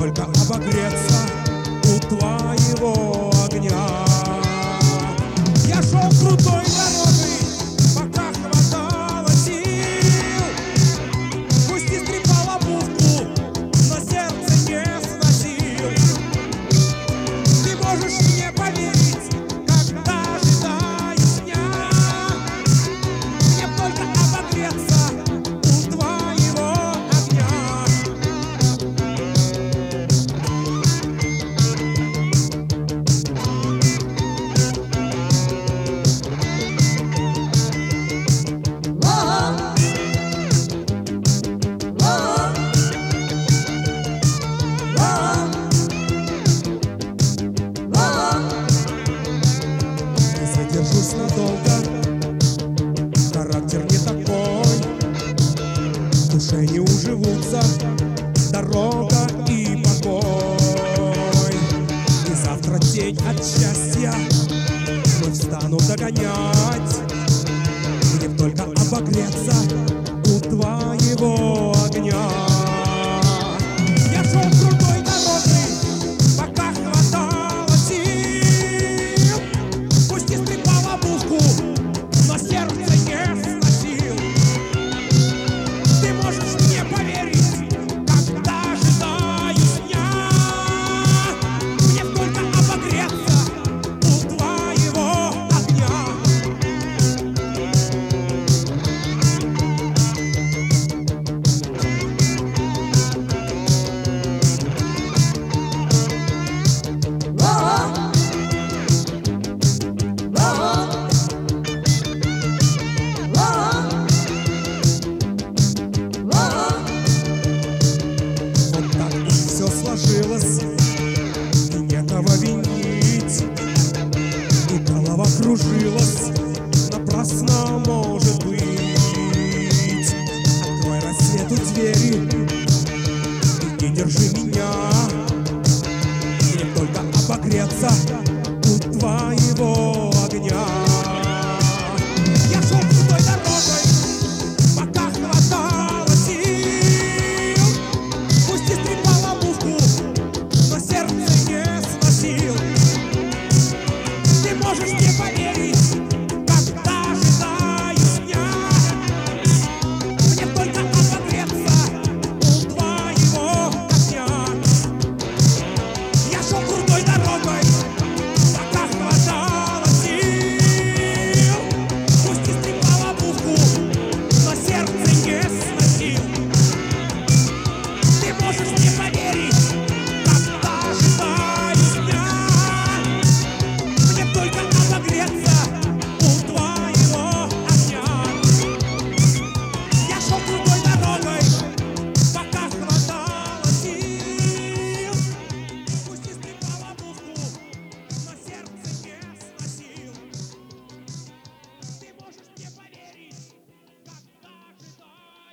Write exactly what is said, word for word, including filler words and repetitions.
только обогреться у твоего огня. Я шел крутой дорогой, пока хватало сил. Пусть и скрипала музыку, но сердце не сносил. Ты можешь мне поверить, когда ожидаешь дня. Мне только обогреться у твоего огня. Не задержусь надолго, характер не такой, в душе не уживутся дорога и покой. И завтра день от счастья вновь стану догонять. Мне б только обогреться у твоего огня. Я шел крутой дорогой, пока хватало сил. Пусть и скрипала музыку, но сердце не сносил. Ты можешь мне поверить, когда ожидаешь дня. Мне б только обогреться у твоего огня. Вот так уж все сложилось, и некого винить. И голова кружилась, напрасно может быть. Открой рассвету двери и не держи меня. Мне только обогреться у твоего огня.